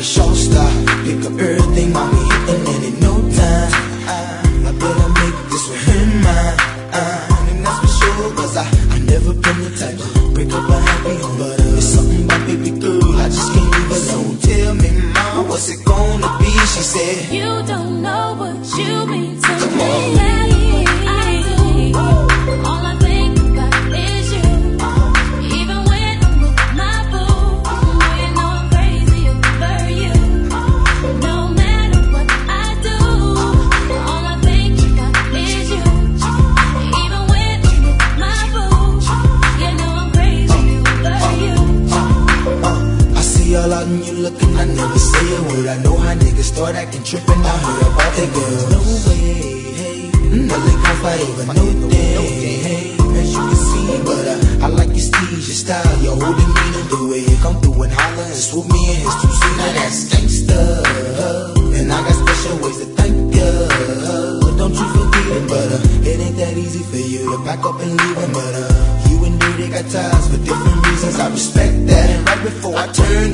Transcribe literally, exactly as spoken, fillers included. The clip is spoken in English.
a short star. Pick up everything, mommy, hitting it in no time. I, I better make this with her mine. Uh, and that's for sure, cause I, I never been the type to break up a happy home. But uh, it's something about baby girl, I just can't leave alone. Tell me, mom, what's it gonna be? She said, you don't know what you mean to come me. on. I do. All I think about is you. Even when I'm with my boo, boy, you know I'm crazy over you. No matter what I do, all I think about is you. Even when I'm with my boo, you know I'm crazy over you. Uh, uh, I see all out and you looking, I never say a word. I know how niggas start acting trippin'. I heard about that girl. No way, hey, no they gon' fight over no day, hey. As you can see, but uh, I like your steez, your style, your whole demeanor, the way you come through and holler and swoop me in his two seat. Now that's gangsta, and I got special ways to thank ya. Don't you forget it, but uh, it ain't that easy for you to back up and leave him. But uh, you and me, they got ties for different reasons. I respect that, and right before I turn